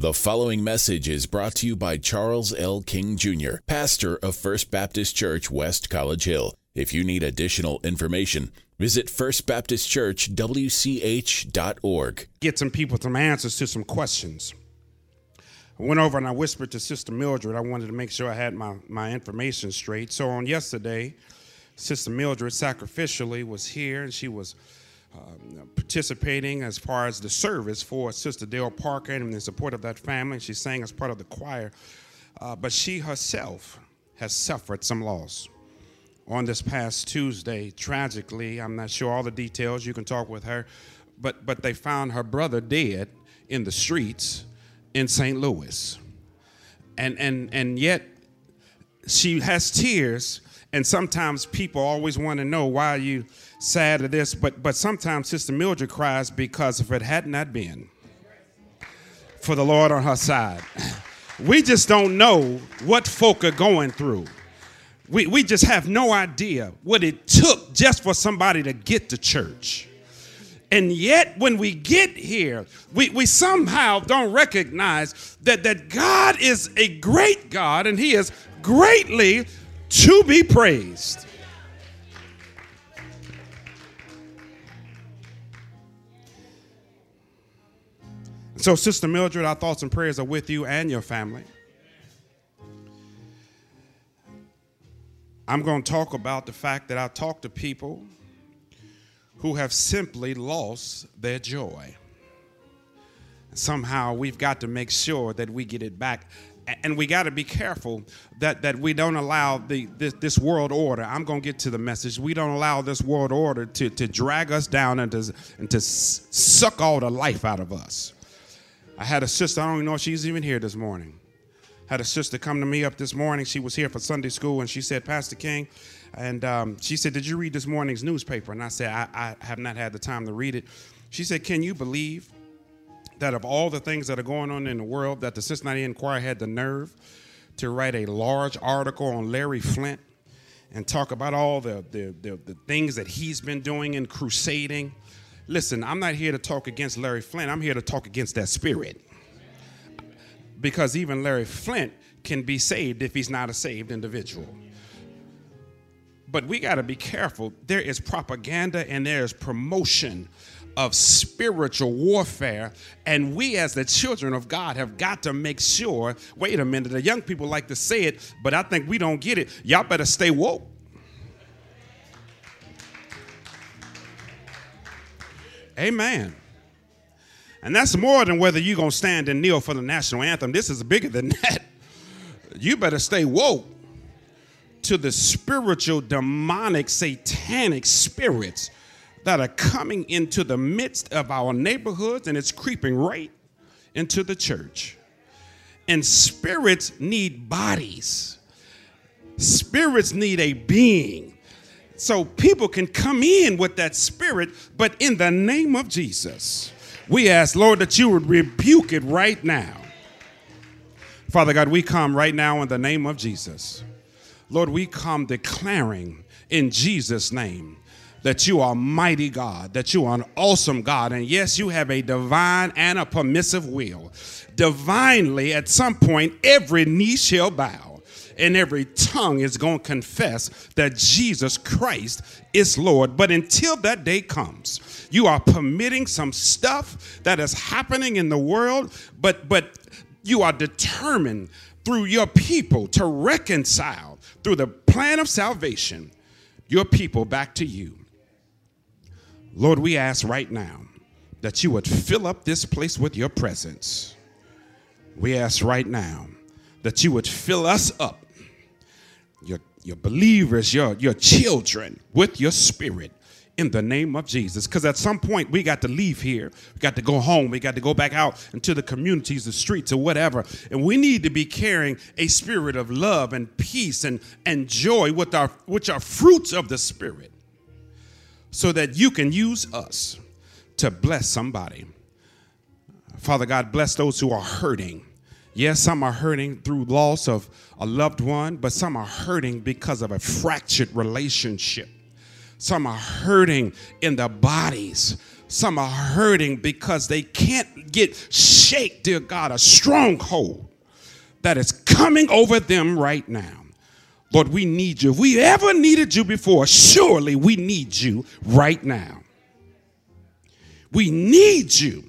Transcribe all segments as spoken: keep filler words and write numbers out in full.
The following message is brought to you by Charles L. King Junior, pastor of First Baptist Church, West College Hill. If you need additional information, visit first baptist church w c h dot org. Get some people some answers to some questions. I went over and I whispered to Sister Mildred. I wanted to make sure I had my, my information straight. So on yesterday, Sister Mildred sacrificially was here, and she was uh, participating as far as the service for Sister Dale Parker and in support of that family. She sang as part of the choir. Uh, but she herself has suffered some loss. On this past Tuesday, tragically, I'm not sure all the details, you can talk with her, but but they found her brother dead in the streets in Saint Louis. And and and yet she has tears, and sometimes people always want to know, why are you sad of this? But but sometimes Sister Mildred cries because if it had not been for the Lord on her side, we just don't know what folk are going through. We, we just have no idea what it took just for somebody to get to church. And yet when we get here, we, we somehow don't recognize that, that God is a great God, and he is greatly to be praised. So, Sister Mildred, our thoughts and prayers are with you and your family. I'm going to talk about the fact that I talk to people who have simply lost their joy. Somehow we've got to make sure that we get it back. And we got to be careful that, that we don't allow the this, this world order. I'm going to get to the message. We don't allow this world order to, to drag us down and to, and to suck all the life out of us. I had a sister, I don't even know if she's even here this morning. Had a sister come to me up this morning. She was here for Sunday school, and she said, Pastor King, and um, she said, did you read this morning's newspaper? And I said, I, I have not had the time to read it. She said, can you believe that of all the things that are going on in the world, that the Cincinnati Enquirer had the nerve to write a large article on Larry Flynt and talk about all the, the, the, the things that he's been doing in crusading? Listen, I'm not here to talk against Larry Flynt. I'm here to talk against that spirit. Because even Larry Flynt can be saved if he's not a saved individual. But we got to be careful. There is propaganda and there is promotion of spiritual warfare. And we as the children of God have got to make sure, wait a minute, the young people like to say it, but I think we don't get it. Y'all better stay woke. Amen. And that's more than whether you're going to stand and kneel for the national anthem. This is bigger than that. You better stay woke to the spiritual, demonic, satanic spirits that are coming into the midst of our neighborhoods, and it's creeping right into the church. And spirits need bodies. Spirits need a being. So people can come in with that spirit, but in the name of Jesus, we ask, Lord, that you would rebuke it right now. Father God, we come right now in the name of Jesus. Lord, we come declaring in Jesus' name that you are mighty God, that you are an awesome God. And yes, you have a divine and a permissive will. Divinely, at some point, every knee shall bow and every tongue is going to confess that Jesus Christ is Lord. But until that day comes, you are permitting some stuff that is happening in the world, but but you are determined through your people to reconcile through the plan of salvation your people back to you. Lord, we ask right now that you would fill up this place with your presence. We ask right now that you would fill us up, your, your believers, your, your children, with your spirit in the name of Jesus. Because at some point we got to leave here. We got to go home. We got to go back out into the communities, the streets, or whatever. And we need to be carrying a spirit of love and peace and, and joy, with our, which are fruits of the Spirit, so that you can use us to bless somebody. Father God, bless those who are hurting. Yes, some are hurting through loss of a loved one, but some are hurting because of a fractured relationship. Some are hurting in their bodies. Some are hurting because they can't get shake, dear God, a stronghold that is coming over them right now. Lord, we need you. If we ever needed you before, surely we need you right now. We need you.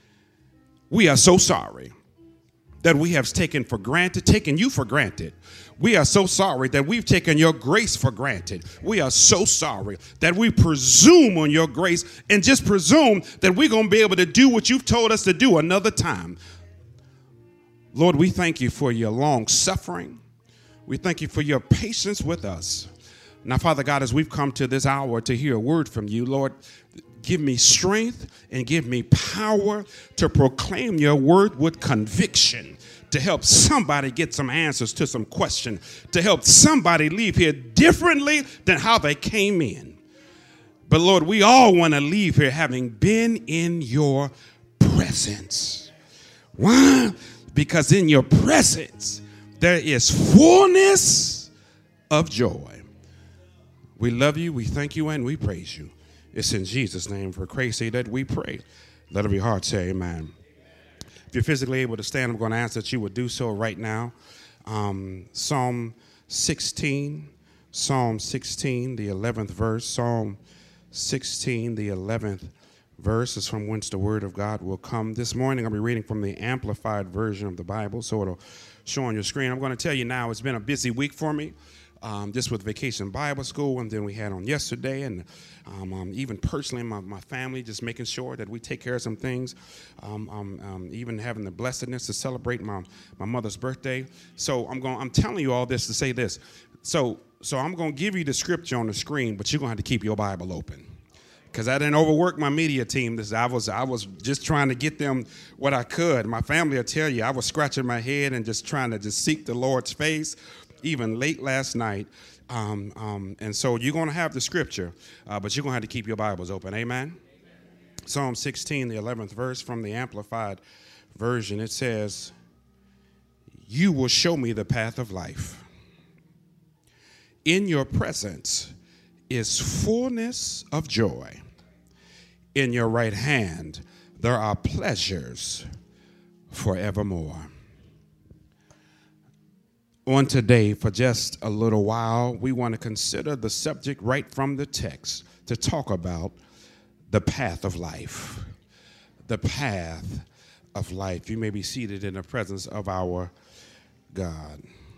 We are so sorry that we have taken for granted, taken you for granted. We are so sorry that we've taken your grace for granted. We are so sorry that we presume on your grace and just presume that we're going to be able to do what you've told us to do another time. Lord, we thank you for your long suffering. We thank you for your patience with us. Now, Father God, as we've come to this hour to hear a word from you, Lord, give me strength and give me power to proclaim your word with conviction, to help somebody get some answers to some questions, to help somebody leave here differently than how they came in. But Lord, we all want to leave here having been in your presence. Why? Because in your presence, there is fullness of joy. We love you, we thank you, and we praise you. It's in Jesus' name for crazy that we pray. Let every heart say amen. If you're physically able to stand, I'm going to ask that you would do so right now. Um, Psalm sixteen, Psalm sixteen, the eleventh verse. Psalm sixteen, the eleventh verse is from whence the word of God will come. This morning I'll be reading from the Amplified version of the Bible, so it'll show on your screen. I'm going to tell you now, it's been a busy week for me. Um, just with Vacation Bible School, and then we had on yesterday, and um, um, even personally, my, my family, just making sure that we take care of some things, um, um, um, even having the blessedness to celebrate my, my mother's birthday. So I'm going. I'm telling you all this to say this. So so I'm going to give you the scripture on the screen, but you're going to have to keep your Bible open, because I didn't overwork my media team. This I was I was just trying to get them what I could. My family will tell you I was scratching my head and just trying to just seek the Lord's face, even late last night. Um, um, and so you're going to have the scripture, uh, but you're going to have to keep your Bibles open. Amen? Amen. Psalm sixteen, the eleventh verse from the Amplified version. It says, "You will show me the path of life. In your presence is fullness of joy. In your right hand there are pleasures forevermore." On today, for just a little while, we want to consider the subject right from the text to talk about the path of life. The path of life. You may be seated in the presence of our God.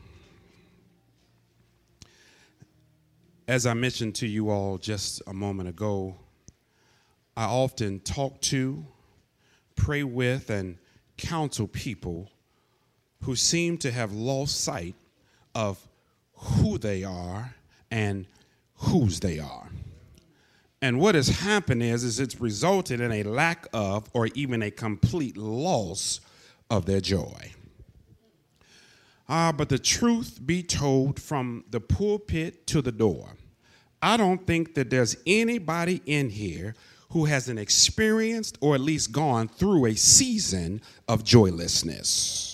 As I mentioned to you all just a moment ago, I often talk to, pray with, and counsel people who seem to have lost sight of who they are and whose they are. And what has happened is, is it's resulted in a lack of, or even a complete loss of their joy. Ah, but the truth be told, from the pulpit to the door, I don't think that there's anybody in here who hasn't experienced or at least gone through a season of joylessness.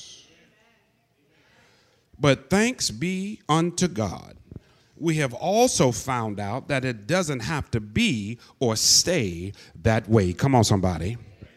But thanks be unto God, we have also found out that it doesn't have to be or stay that way. Come on, somebody.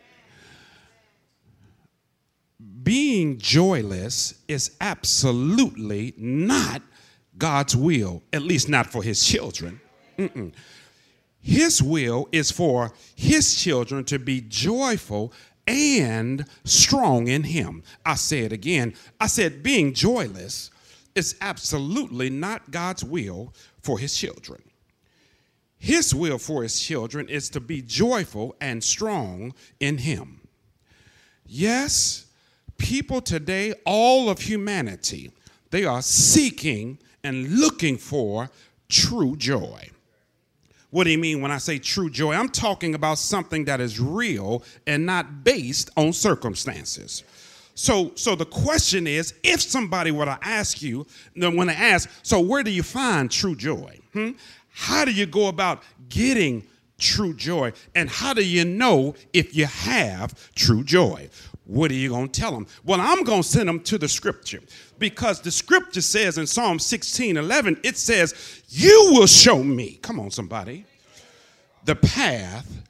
Being joyless is absolutely not God's will, at least not for his children. Mm-mm. His will is for his children to be joyful and strong in him. I say it again. I said being joyless is absolutely not God's will for his children. His will for his children is to be joyful and strong in him. Yes, people today, all of humanity, they are seeking and looking for true joy. What do you mean when I say true joy? I'm talking about something that is real and not based on circumstances. So, so the question is, if somebody were to ask you, then when I ask, so where do you find true joy? Hmm? How do you go about getting true joy? And how do you know if you have true joy? What are you going to tell them? Well, I'm going to send them to the scripture, because the scripture says in Psalm sixteen eleven, it says, you will show me, come on somebody, the path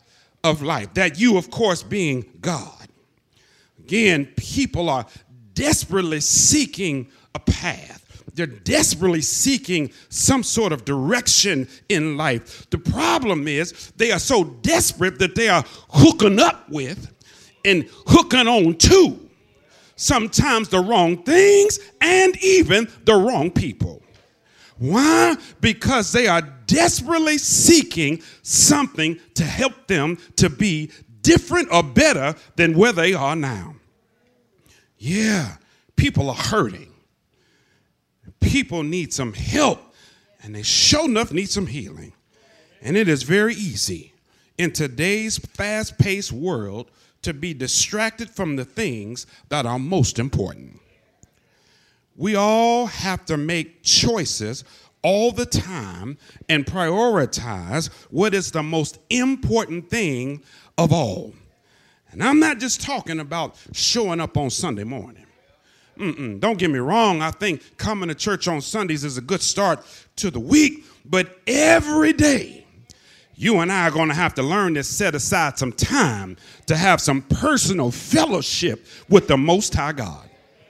of life. That you, of course, being God. Again, people are desperately seeking a path. They're desperately seeking some sort of direction in life. The problem is they are so desperate that they are hooking up with and hooking on to sometimes the wrong things and even the wrong people. Why? Because they are desperately seeking something to help them to be different or better than where they are now. Yeah, people are hurting. People need some help, and they sure enough need some healing. And it is very easy in today's fast-paced world to be distracted from the things that are most important. We all have to make choices all the time and prioritize what is the most important thing of all. And I'm not just talking about showing up on Sunday morning. Mm-mm. Don't get me wrong. I think coming to church on Sundays is a good start to the week. But every day, you and I are going to have to learn to set aside some time to have some personal fellowship with the Most High God.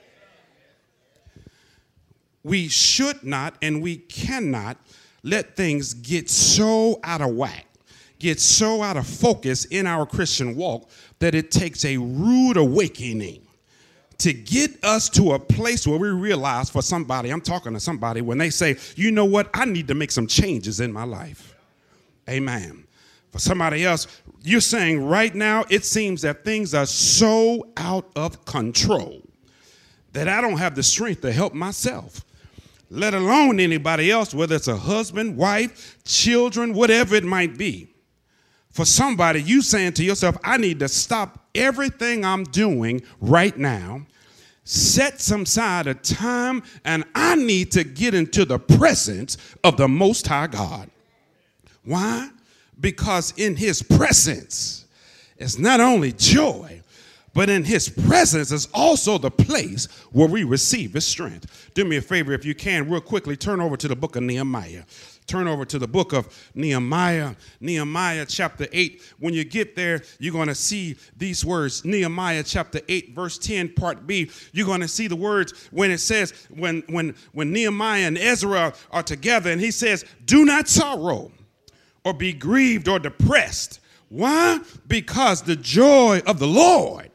We should not and we cannot let things get so out of whack, get so out of focus in our Christian walk that it takes a rude awakening to get us to a place where we realize for somebody, I'm talking to somebody, when they say, you know what, I need to make some changes in my life. Amen. For somebody else, you're saying right now, it seems that things are so out of control that I don't have the strength to help myself, let alone anybody else, whether it's a husband, wife, children, whatever it might be. For somebody, you saying to yourself, I need to stop everything I'm doing right now, set some side of time, and I need to get into the presence of the Most High God. Why? Because in his presence is not only joy, but in his presence is also the place where we receive his strength. Do me a favor, if you can, real quickly, turn over to the book of Nehemiah. Turn over to the book of Nehemiah, Nehemiah chapter eight. When you get there, you're going to see these words. Nehemiah chapter eight, verse ten, part B. You're going to see the words when it says, when, when, when Nehemiah and Ezra are together, and he says, do not sorrow or be grieved or depressed. Why? Because the joy of the Lord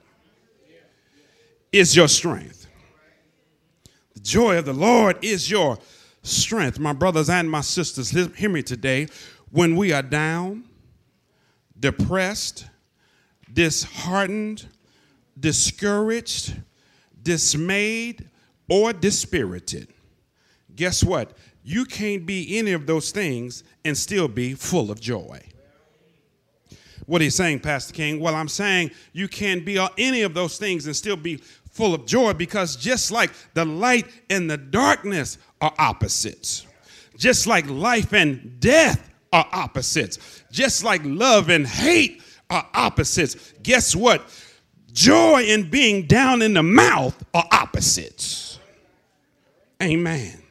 is your strength. The joy of the Lord is your strength. My brothers and my sisters, hear me today. When we are down, depressed, disheartened, discouraged, dismayed, or dispirited, guess what? You can't be any of those things and still be full of joy. What are you saying, Pastor King? Well, I'm saying you can't be any of those things and still be full of joy, because just like the light and the darkness are opposites, just like life and death are opposites, just like love and hate are opposites, guess what? Joy and being down in the mouth are opposites. Amen.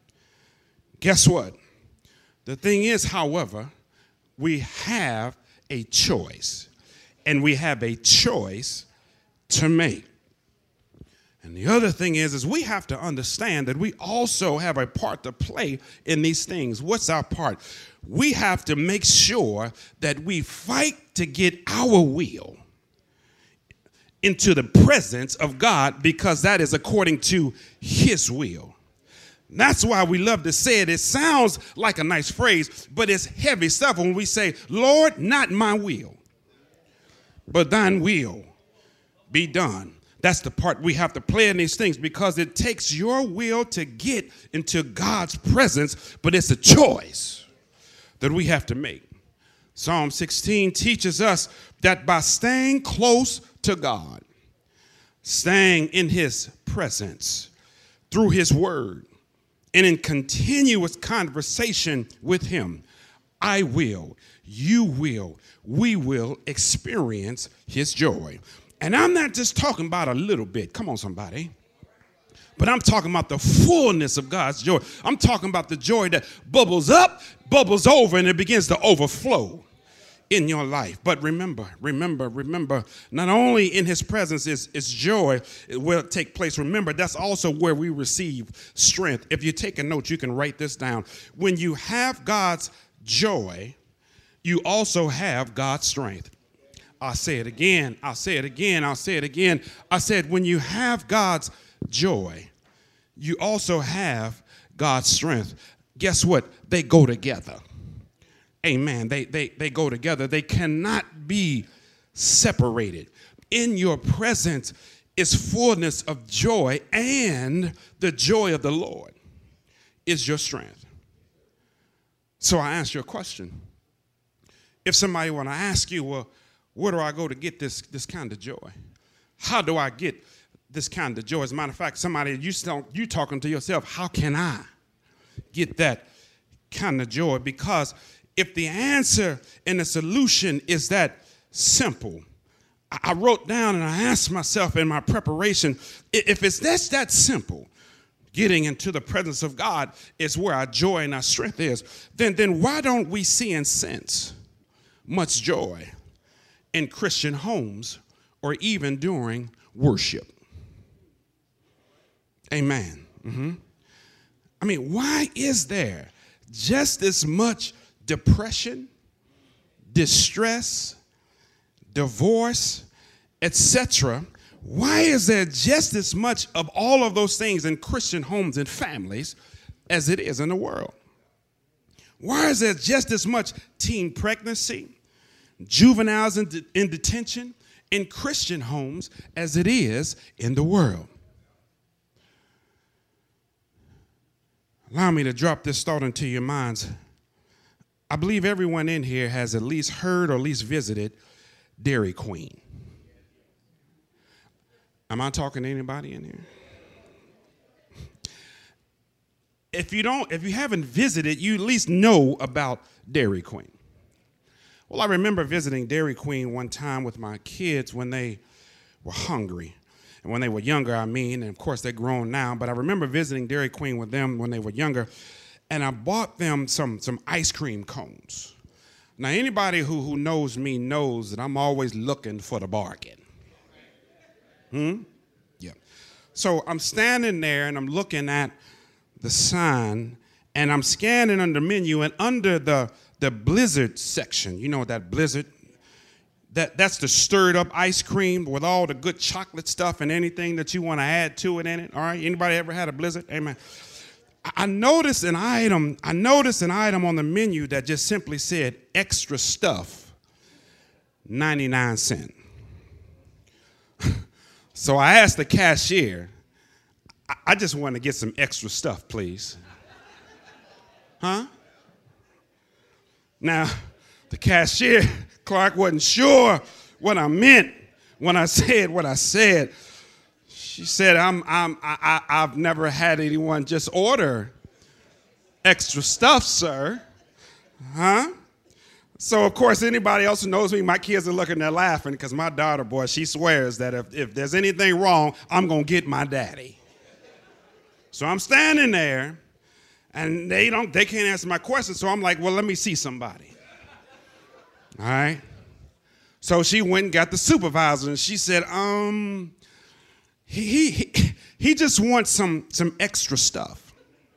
Guess what? The thing is, however, we have a choice, and we have a choice to make. And the other thing is, is we have to understand that we also have a part to play in these things. What's our part? We have to make sure that we fight to get our will into the presence of God, because that is according to his will. That's why we love to say it. It sounds like a nice phrase, but it's heavy stuff when we say, Lord, not my will, but thine will be done. That's the part we have to play in these things, because it takes your will to get into God's presence, but it's a choice that we have to make. Psalm sixteen teaches us that by staying close to God, staying in his presence through his word, and in continuous conversation with him, I will, you will, we will experience his joy. And I'm not just talking about a little bit. Come on, somebody. But I'm talking about the fullness of God's joy. I'm talking about the joy that bubbles up, bubbles over, and it begins to overflow in your life. But remember, remember, remember, not only in his presence is, is joy, it will take place. Remember, that's also where we receive strength. If you take a note, you can write this down. When you have God's joy, you also have God's strength. I'll say it again. I'll say it again. I'll say it again. I said, when you have God's joy, you also have God's strength. Guess what? They go together. Amen. They, they, they go together. They cannot be separated. In your presence is fullness of joy, and the joy of the Lord is your strength. So I ask you a question. If somebody want to ask you, well, where do I go to get this, this kind of joy? How do I get this kind of joy? As a matter of fact, somebody, you, still, you talking to yourself, how can I get that kind of joy? Because if the answer and the solution is that simple, I wrote down and I asked myself in my preparation, if it's that's that simple, getting into the presence of God is where our joy and our strength is, then, then why don't we see and sense much joy in Christian homes or even during worship? Amen. Mm-hmm. I mean, why is there just as much depression, distress, divorce, et cetera? Why is there just as much of all of those things in Christian homes and families as it is in the world? Why is there just as much teen pregnancy, juveniles in, de- in detention in Christian homes as it is in the world? Allow me to drop this thought into your minds. I believe everyone in here has at least heard or at least visited Dairy Queen. Am I talking to anybody in here? If you don't, if you haven't visited, you at least know about Dairy Queen. Well, I remember visiting Dairy Queen one time with my kids when they were hungry. And when they were younger, I mean, and of course they're grown now, but I remember visiting Dairy Queen with them when they were younger, and I bought them some, some ice cream cones. Now, anybody who, who knows me knows that I'm always looking for the bargain. Hmm? Yeah. So I'm standing there, and I'm looking at the sign, and I'm scanning on the menu, and under the, the Blizzard section, you know that Blizzard? That, that's the stirred up ice cream with all the good chocolate stuff and anything that you want to add to it in it. All right. Anybody ever had a Blizzard? Amen. I noticed an item. I noticed an item on the menu that just simply said extra stuff, ninety-nine cents. So I asked the cashier, I, I just want to get some extra stuff, please. Huh? Now, the cashier Clark wasn't sure what I meant when I said what I said. She said, I'm, I'm, I, I, I've never had anyone just order extra stuff, sir. Huh? So, of course, anybody else who knows me, my kids are looking there laughing because my daughter, boy, she swears that if, if there's anything wrong, I'm going to get my daddy. So I'm standing there, and they don't, they can't answer my question, so I'm like, well, let me see somebody. All right. So she went and got the supervisor, and she said, um, he he he just wants some, some extra stuff.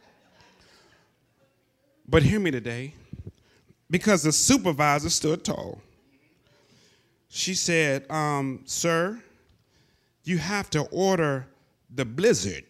But hear me today, because the supervisor stood tall. She said, um, sir, you have to order the Blizzard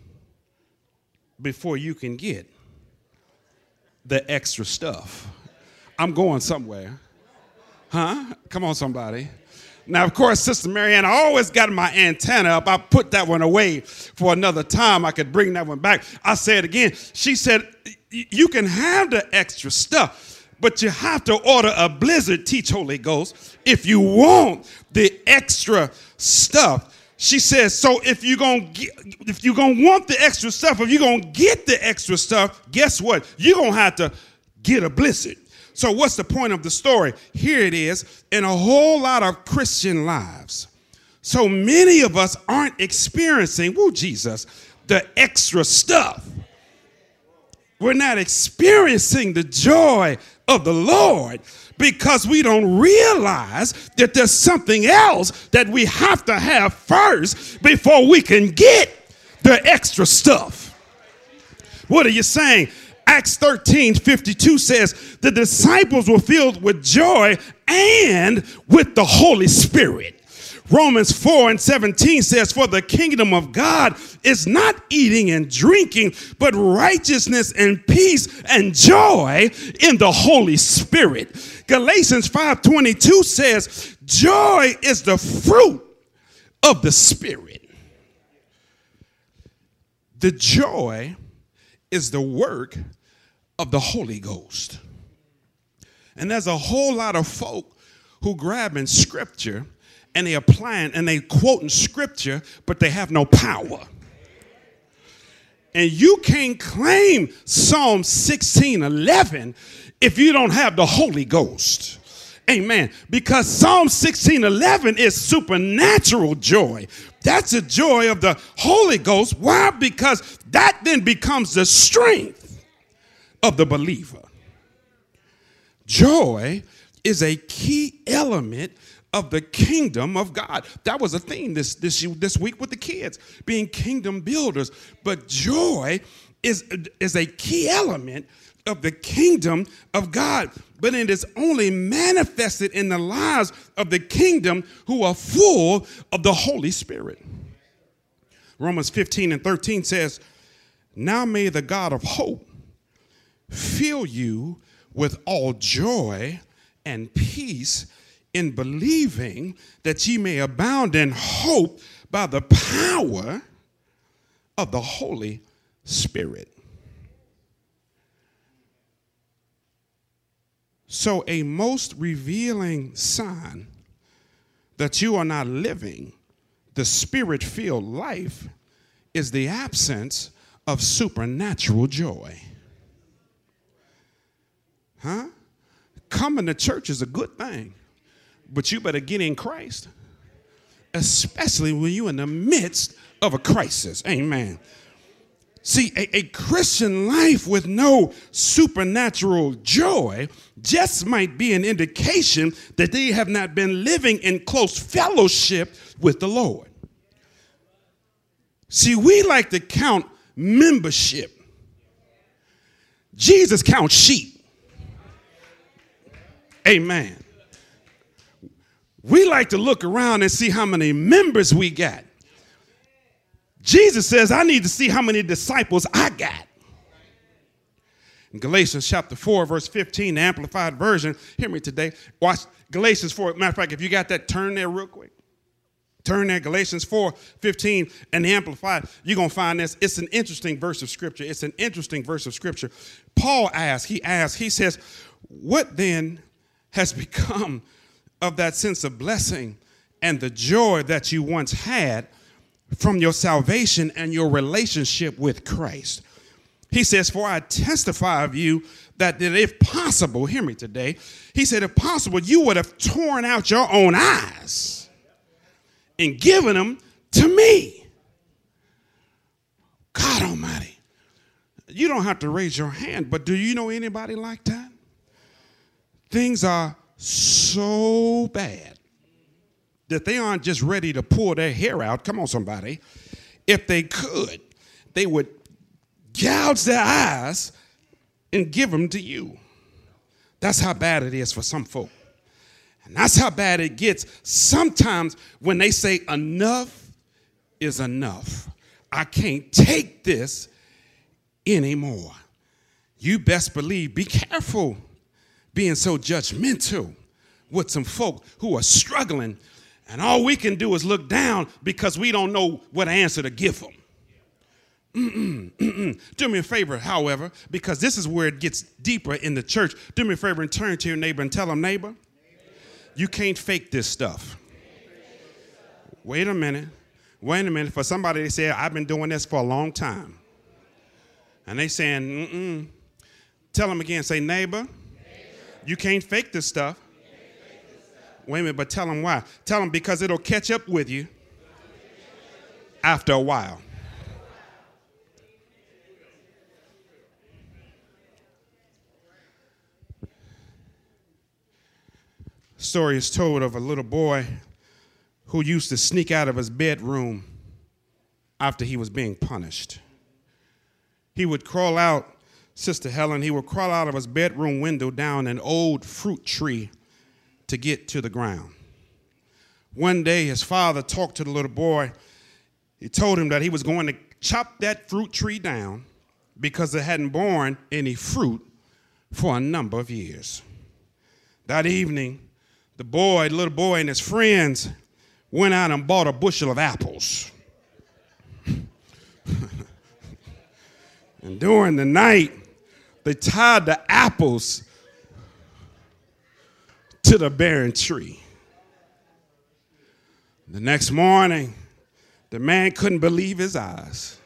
before you can get the extra stuff. I'm going somewhere. Huh? Come on, somebody. Now, of course, Sister Marianne, I always got my antenna up. I put that one away for another time. I could bring that one back. I say it again. She said, you can have the extra stuff, but you have to order a Blizzard, teach Holy Ghost, if you want the extra stuff. She says, so if you're going to if you're going to want the extra stuff, if you're going to get the extra stuff, guess what? You're going to have to get a Blizzard. So what's the point of the story? Here it is. In a whole lot of Christian lives, so many of us aren't experiencing, woo, Jesus, the extra stuff. We're not experiencing the joy of the Lord because we don't realize that there's something else that we have to have first before we can get the extra stuff. What are you saying? Acts thirteen fifty-two says the disciples were filled with joy and with the Holy Spirit. Romans four and seventeen says, for the kingdom of God is not eating and drinking, but righteousness and peace and joy in the Holy Spirit. Galatians five twenty-two says, joy is the fruit of the Spirit. The joy is the work of the Holy Ghost. And there's a whole lot of folk who grab in scripture and they applying and they quoting scripture, but they have no power. And you can't claim Psalm sixteen eleven if you don't have the Holy Ghost. Amen. Because Psalm sixteen eleven is supernatural joy. That's the joy of the Holy Ghost. Why? Because that then becomes the strength of the believer. Joy is a key element of the kingdom of God. That was a theme this, this, this week with the kids, being kingdom builders. But joy is, is a key element of the kingdom of God. But it is only manifested in the lives of the kingdom who are full of the Holy Spirit. Romans fifteen and thirteen says, now may the God of hope fill you with all joy and peace in believing that ye may abound in hope by the power of the Holy Spirit. So a most revealing sign that you are not living the Spirit-filled life is the absence of supernatural joy. Huh? Coming to church is a good thing, but you better get in Christ, especially when you're in the midst of a crisis. Amen. See, a, a Christian life with no supernatural joy just might be an indication that they have not been living in close fellowship with the Lord. See, we like to count membership. Jesus counts sheep. Amen. We like to look around and see how many members we got. Jesus says, I need to see how many disciples I got. In Galatians chapter four, verse fifteen, the Amplified Version, hear me today. Watch Galatians four. Matter of fact, if you got that, turn there real quick. Turn there, Galatians four, fifteen, and the Amplified. You're going to find this. It's an interesting verse of Scripture. It's an interesting verse of Scripture. Paul asks, he asks, he says, what then has become of that sense of blessing and the joy that you once had from your salvation and your relationship with Christ? He says, for I testify of you that, that if possible, hear me today, he said, if possible, you would have torn out your own eyes and given them to me. God Almighty. You don't have to raise your hand, but do you know anybody like that? Things are so bad that they aren't just ready to pull their hair out. Come on, somebody. If they could, they would gouge their eyes and give them to you. That's how bad it is for some folk. And that's how bad it gets sometimes when they say enough is enough. I can't take this anymore. You best believe, be careful being so judgmental with some folk who are struggling, and all we can do is look down because we don't know what answer to give them. Mm-mm, mm-mm. Do me a favor, however, because this is where it gets deeper in the church. Do me a favor and turn to your neighbor and tell them, neighbor, you can't fake this stuff. Wait a minute. Wait a minute. For somebody, they say, I've been doing this for a long time. And they saying, mm-mm. Tell them again, say, neighbor, you can't fake this stuff. Wait a minute, but tell them why. Tell them because it'll catch up with you after a while. Story is told of a little boy who used to sneak out of his bedroom after he was being punished. He would crawl out, Sister Helen, he would crawl out of his bedroom window down an old fruit tree to get to the ground. One day, his father talked to the little boy. He told him that he was going to chop that fruit tree down because it hadn't borne any fruit for a number of years. That evening, the boy, the little boy and his friends went out and bought a bushel of apples. And during the night, they tied the apples to the barren tree. The next morning, the man couldn't believe his eyes.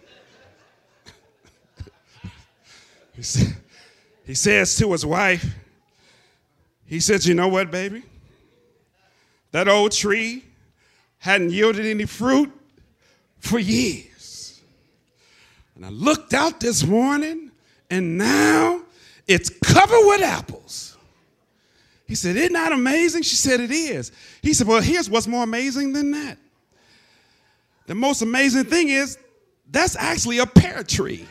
he, said, he says to his wife, he said, you know what, baby? That old tree hadn't yielded any fruit for years. And I looked out this morning, and now it's covered with apples. He said, isn't that amazing? She said, it is. He said, well, here's what's more amazing than that. The most amazing thing is that's actually a pear tree.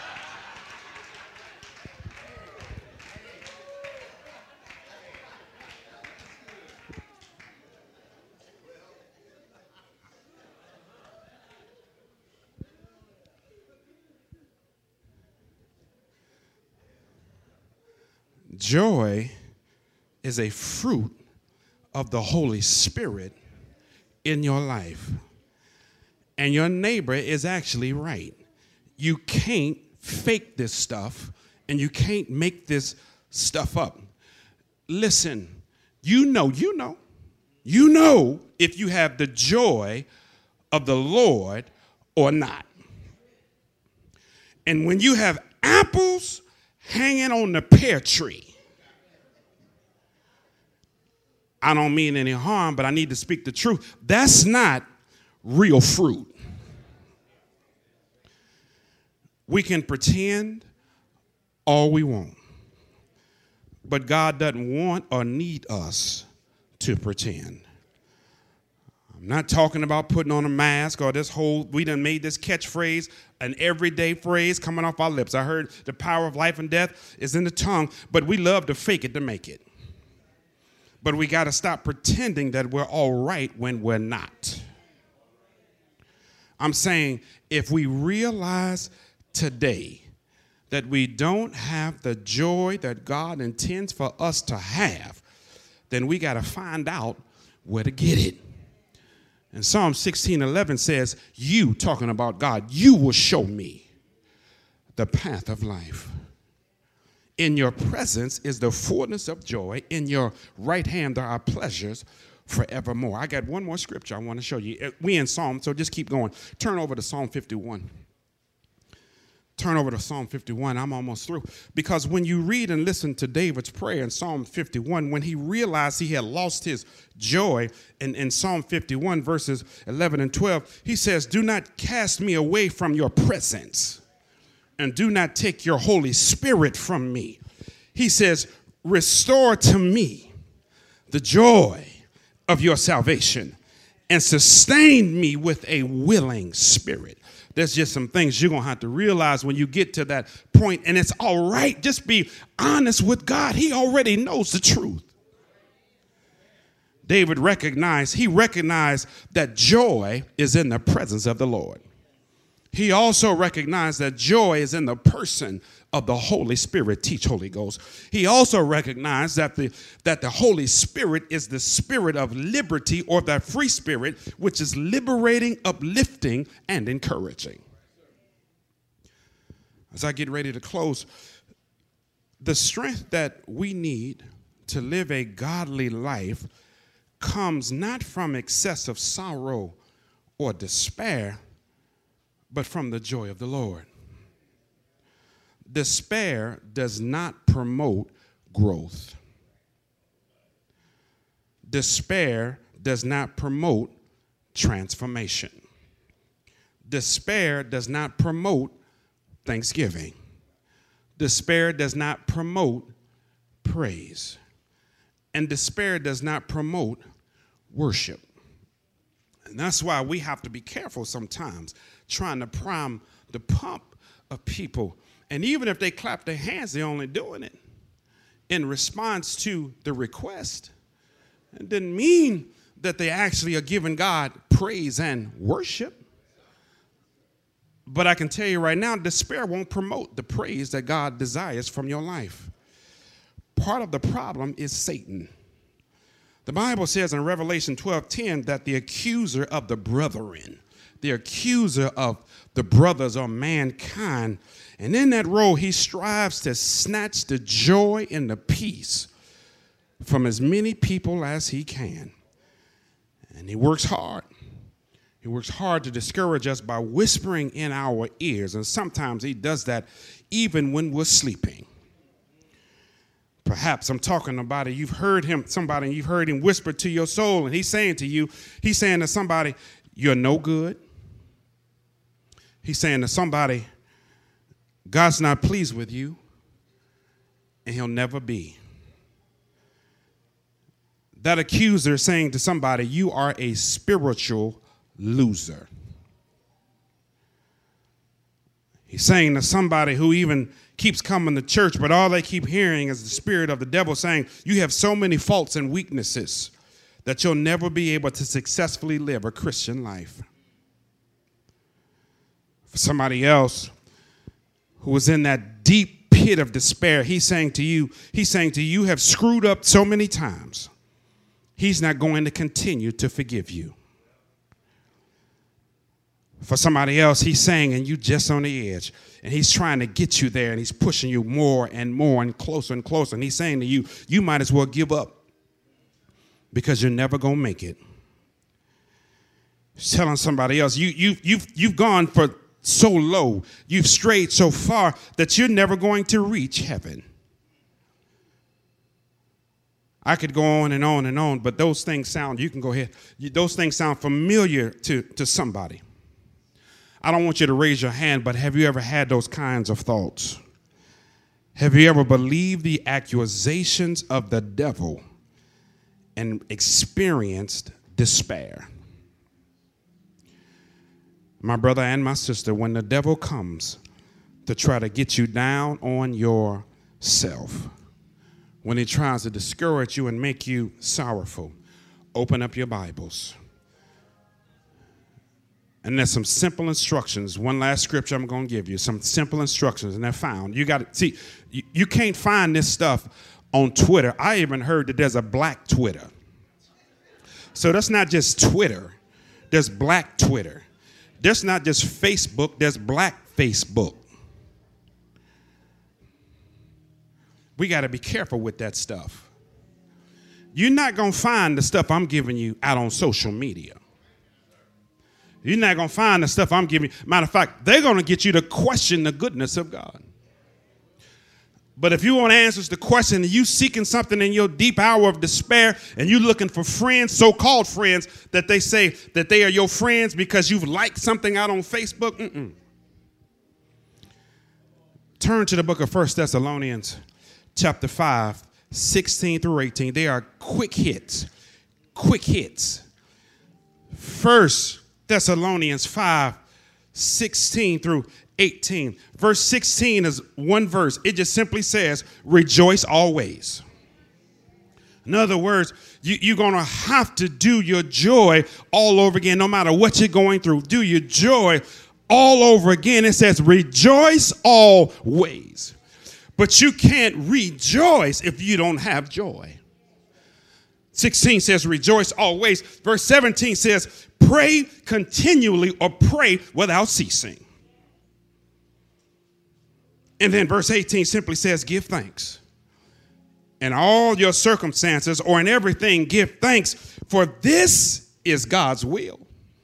Joy is a fruit of the Holy Spirit in your life. And your neighbor is actually right. You can't fake this stuff, and you can't make this stuff up. Listen, you know, you know, you know if you have the joy of the Lord or not. And when you have apples hanging on the pear tree, I don't mean any harm, but I need to speak the truth. That's not real fruit. We can pretend all we want, but God doesn't want or need us to pretend. I'm not talking about putting on a mask or this whole, we done made this catchphrase an everyday phrase coming off our lips. I heard the power of life and death is in the tongue, but we love to fake it to make it. But we got to stop pretending that we're all right when we're not. I'm saying if we realize today that we don't have the joy that God intends for us to have, then we got to find out where to get it. And Psalm sixteen eleven says, you, talking about God, you will show me the path of life. In your presence is the fullness of joy. In your right hand there are pleasures forevermore. I got one more scripture I want to show you. We in Psalm, so just keep going. Turn over to Psalm fifty-one. Turn over to Psalm fifty-one. I'm almost through. Because when you read and listen to David's prayer in Psalm fifty-one, when he realized he had lost his joy in, in Psalm fifty-one, verses eleven and twelve, he says, do not cast me away from your presence, and do not take your Holy Spirit from me. He says, restore to me the joy of your salvation and sustain me with a willing spirit. There's just some things you're going to have to realize when you get to that point, and it's all right. Just be honest with God. He already knows the truth. David recognized, he recognized that joy is in the presence of the Lord. He also recognized that joy is in the person of the Holy Spirit. Teach, Holy Ghost. He also recognized that the, that the Holy Spirit is the spirit of liberty, or that free spirit, which is liberating, uplifting, and encouraging. As I get ready to close, the strength that we need to live a godly life comes not from excessive sorrow or despair, but from the joy of the Lord. Despair does not promote growth. Despair does not promote transformation. Despair does not promote thanksgiving. Despair does not promote praise. And despair does not promote worship. And that's why we have to be careful sometimes trying to prime the pump of people. And even if they clap their hands, they're only doing it in response to the request. It didn't mean that they actually are giving God praise and worship. But I can tell you right now, despair won't promote the praise that God desires from your life. Part of the problem is Satan. The Bible says in Revelation twelve ten that the accuser of the brethren, the accuser of the brothers or mankind, and in that role he strives to snatch the joy and the peace from as many people as he can. And he works hard. He works hard to discourage us by whispering in our ears. And sometimes he does that even when we're sleeping. Perhaps I'm talking about it. You've heard him, somebody, you've heard him whisper to your soul, and he's saying to you, he's saying to somebody, you're no good. He's saying to somebody, God's not pleased with you, and he'll never be. That accuser is saying to somebody, you are a spiritual loser. He's saying to somebody who even keeps coming to church, but all they keep hearing is the spirit of the devil saying, you have so many faults and weaknesses that you'll never be able to successfully live a Christian life. For somebody else who was in that deep pit of despair, he's saying to you, he's saying to you, you have screwed up so many times. He's not going to continue to forgive you. For somebody else, he's saying, and you just on the edge, and he's trying to get you there, and he's pushing you more and more and closer and closer. And he's saying to you, you might as well give up because you're never going to make it. He's telling somebody else, you, you, you've, you've gone for so low, you've strayed so far that you're never going to reach heaven. I could go on and on and on, but those things sound, you can go ahead, those things sound familiar to, to somebody. I don't want you to raise your hand, but have you ever had those kinds of thoughts? Have you ever believed the accusations of the devil and experienced despair? My brother and my sister, when the devil comes to try to get you down on yourself, when he tries to discourage you and make you sorrowful, open up your Bibles. And there's some simple instructions. One last scripture I'm going to give you. Some simple instructions, and they're found. You got to see, you, you can't find this stuff on Twitter. I even heard that there's a black Twitter. So that's not just Twitter. There's black Twitter. There's not just Facebook. There's black Facebook. We got to be careful with that stuff. You're not going to find the stuff I'm giving you out on social media. You're not going to find the stuff I'm giving you. Matter of fact, they're going to get you to question the goodness of God. But if you want answers to question, and you seeking something in your deep hour of despair, and you're looking for friends, so-called friends, that they say that they are your friends because you've liked something out on Facebook, mm-mm. Turn to the book of First Thessalonians, chapter five, sixteen through eighteen. They are quick hits, quick hits. First Thessalonians five, sixteen through eighteen. Verse sixteen is one verse. It just simply says, rejoice always. In other words, you, you're going to have to do your joy all over again, no matter what you're going through. Do your joy all over again. It says, rejoice always. But you can't rejoice if you don't have joy. sixteen says, rejoice always. Verse seventeen says, pray continually, or pray without ceasing. And then verse eighteen simply says, give thanks. In all your circumstances, or in everything, give thanks, for this is God's will.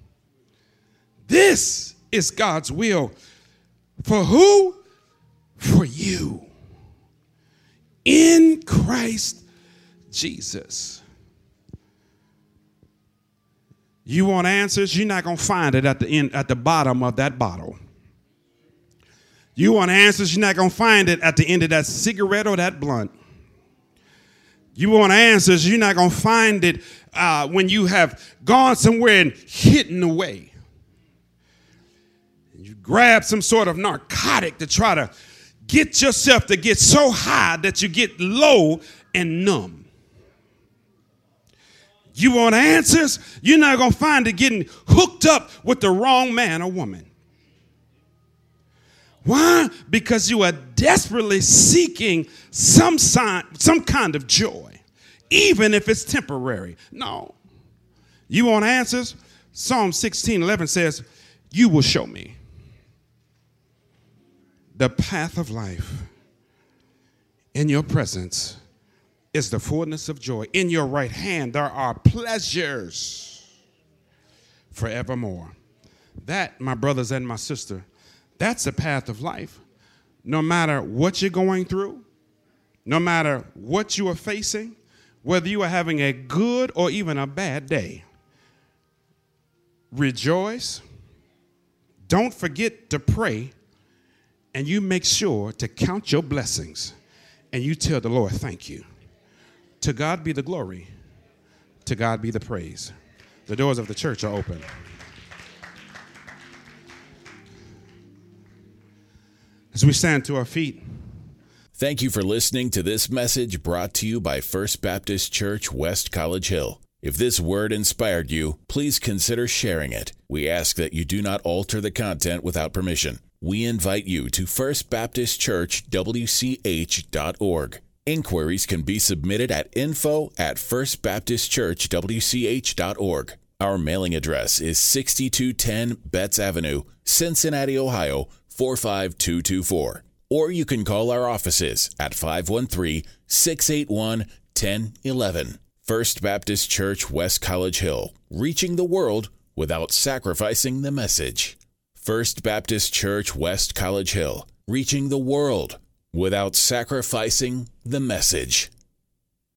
This is God's will. For who? For you. In Christ Jesus. You want answers? You're not going to find it at the end, at the bottom of that bottle. You want answers? You're not going to find it at the end of that cigarette or that blunt. You want answers, you're not going to find it uh, when you have gone somewhere and hidden away. You grab some sort of narcotic to try to get yourself to get so high that you get low and numb. You want answers? You're not going to find it getting hooked up with the wrong man or woman. Why? Because you are desperately seeking some sign, some kind of joy, even if it's temporary. No. You want answers? Psalm sixteen eleven says, you will show me the path of life. In your presence is the fullness of joy. In your right hand there are pleasures forevermore. That, my brothers and my sister, that's the path of life. No matter what you're going through, no matter what you are facing, whether you are having a good or even a bad day, rejoice. Don't forget to pray. And you make sure to count your blessings. And you tell the Lord, thank you. To God be the glory. To God be the praise. The doors of the church are open. As we stand to our feet. Thank you for listening to this message brought to you by First Baptist Church, West College Hill. If this word inspired you, please consider sharing it. We ask that you do not alter the content without permission. We invite you to first baptist church w c h dot org. Inquiries can be submitted at info at first baptist church w c h dot org. Our mailing address is sixty-two ten Betts Avenue, Cincinnati, Ohio, four five two two four. Or you can call our offices at five one three, six eight one, one oh one one. First Baptist Church, West College Hill, reaching the world without sacrificing the message. First Baptist Church, West College Hill, reaching the world without sacrificing the message.